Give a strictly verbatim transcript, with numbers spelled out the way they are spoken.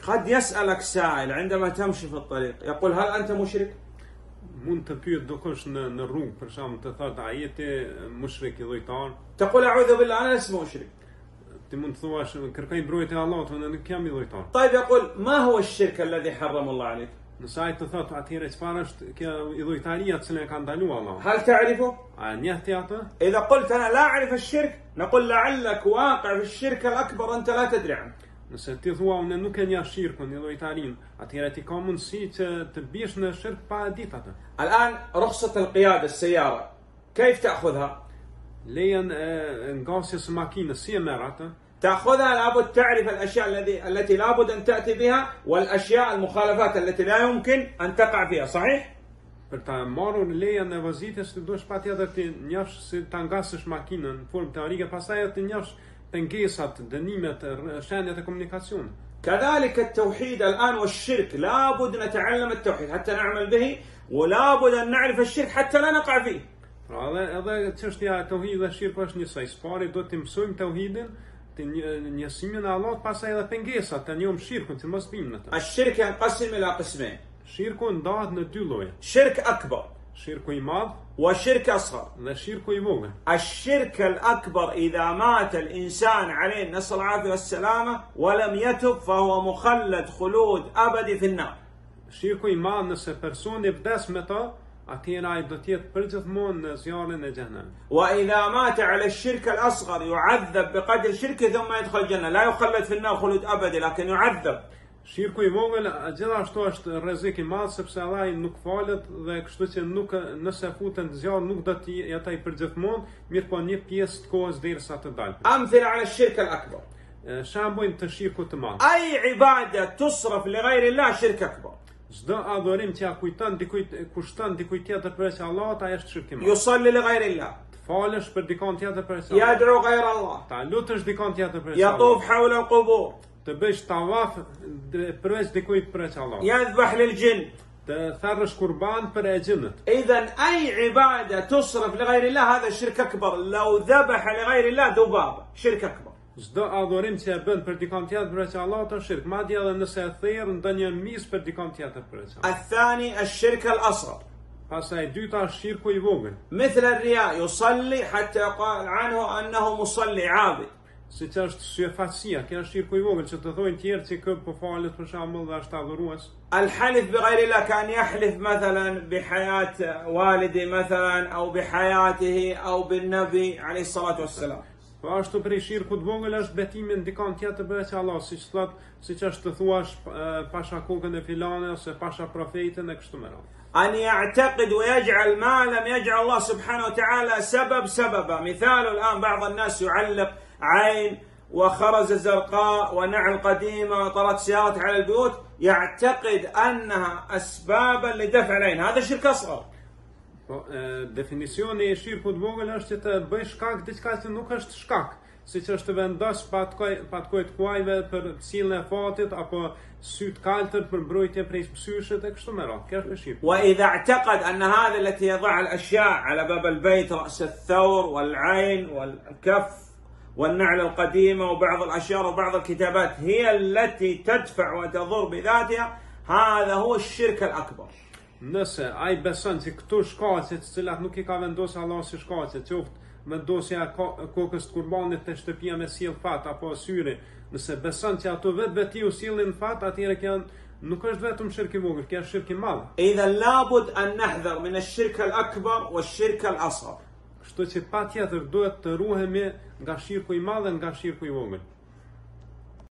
قد يسألك سائل عندما تمشي في الطريق يقول هل أنت مشرك؟ Mund të pyet dikush në në rrugë, për shembull, të thotë a je ti mushrik i llojtar? تقول أعوذ بالله أنا لست مشرك. Ti mund të thuash kërkoj mbrojtje e Allahut, unë nuk jam i llojtar. طيب يقول ما هو الشرك الذي حرم الله عليك؟ Nëse ai të thotë atëherë çfarë është kjo i llojtaria që e ka ndaluar Allahu? هل تعرفه؟ A njeh ti atë? إذا قلت أنا لا أعرف الشرك نقول لعلك واقع في الشرك الأكبر أنت لا تدري عنه. Nëse ti thua unë nuk e njeh shirkun, i llojtarin, atëherë ti ka mundësi që të biesh në shirk pa e ditë atë. الآن رخصة القيادة السيارة كيف تأخذها؟ Lejen e ngasjes së makinës si e merr atë? تأخذها لابد تعرف الأشياء التي التي لابد أن تأتي بها والأشياء المخالفات التي لا يمكن أن تقع فيها صحيح؟ Për ta marrur lejen e vozitjes, ti duhesh patjetër të njehsh si ta ngasësh makinën në formë teorike, pastaj të njehsh pengesat, dënimet, shenjat e komunikacionit. كذلك التوحيد الآن والشرك لابد نتعلم التوحيد حتى نعمل به ولابد أن نعرف الشرك حتى لا نقع فيه. Pra edhe edhe çështja e tauhidit dhe shirku është njësoj. Spari do të mësojmë tauhidin, të njësimin e Allahut, pastaj edhe pengesat, të njohim shirkun, të mos bimë në të. الشرك ينقسم إلى قسمين. Shirku ndahet në dy lloje. شرك أكبر Shirku i madh وشرك أصغر. dhe shirku i vogël. الشرك الأكبر إذا مات الإنسان عليه نسأل العافية والسلامة ولم يتب فهو مخلد خلود أبدي في النار. Shirku i madh nëse personi vdes me ta, atëherë ai do të jetë përgjithmonë në zjarrin e xhenemit. وإذا مات على الشرك الأصغر يعذب بقدر شركه ثم يدخل الجنة لا يخلد في النار خلود أبدي لكن يعذب. Shirku i vogël gjithashtu është rrezik i madh sepse Allah nuk falet dhe kështu që nuk nëse futen në zjarr nuk do të jetë ai përgjithmonë, mirë po një pjesë të kohës derisa të dalë. أمثلة على الشرك الأكبر. Shembull të shirkut të madh. أي عبادة تصرف لغير الله شرك أكبر. Çdo adhurim që ja kujton dikujt, kushton dikujt tjetër përveç Allahut, ai është shirk i madh. يصلي لغير الله. Të falesh për dikon tjetër përveç Allahut. يدعو غير الله. Ta lutesh dikon tjetër përveç يطوف Allahut. حول القبور. Të bësh tawaf përveç dikujt përveç Allahut. يذبح للجن. Të tharrësh kurban për e xhinët. إذا أي عبادة تصرف لغير الله هذا شرك أكبر. لو ذبح لغير الله ذبابة شرك أكبر. Çdo adhurim që e bën për dikon tjetër përveç Allahut është shirk, madje edhe nëse e thirr ndonjë mis për dikon tjetër përveç Allahut. الثاني الشرك الأصغر. Pastaj dyta është shirku i vogël. مثل الرياء يصلي حتى يقال عنه أنه مصلي عابد. Siç është syfatësia, kjo është shirku i vogël që të thonë tjerë që kë po falet për shembull dhe është adhurues. الحلف بغير الله كان يحلف مثلا بحياة والدي مثلا أو بحياته أو بالنبي عليه الصلاة والسلام. Po ashtu prej shirku të vogël është betimi ndikon tjetër përveç Allah, siç thot, siç është të thuash pasha kokën e filane ose pasha profetin e kështu me radhë. أن يعتقد ويجعل ما لم يجعل الله سبحانه وتعالى سبب سببا. مثال الآن بعض الناس يعلق عين وخرزة زرقاء ونعل قديمة وطرت سيارات على البيوت يعتقد أنها أسبابا لدفع العين. هذا شرك أصغر. Po definicioni i shirkut të vogël është që të bëj shkak diçka që nuk është shkak, siç është të vendos patkoj patkoj të kuajve për cilën e fatit apo sy të kaltër për mbrojtje prej psyshit e kështu me radhë. Kjo është shirku. وإذا اعتقد أن هذا التي يضع الأشياء على باب البيت رأس الثور والعين والكف والنعل القديمة وبعض الأشياء وبعض الكتابات هي التي تدفع وتضر بذاتها هذا هو الشرك الأكبر. Nëse ai beson se këto shkaqe të cilat nuk i ka vendosur Allah si shkaqe, qoftë vendosja e kokës të kurbanit te shtëpia me sjell fat apo syri, nëse beson se ato vetë veti u sillin fat, atëherë kjo nuk është vetëm shirk i vogël, kjo është shirk i madh. إذا لابد أن نحذر من الشرك الأكبر والشرك الأصغر. Kështu që patjetër duhet të ruhemi nga shirku i madh dhe nga shirku i vogël.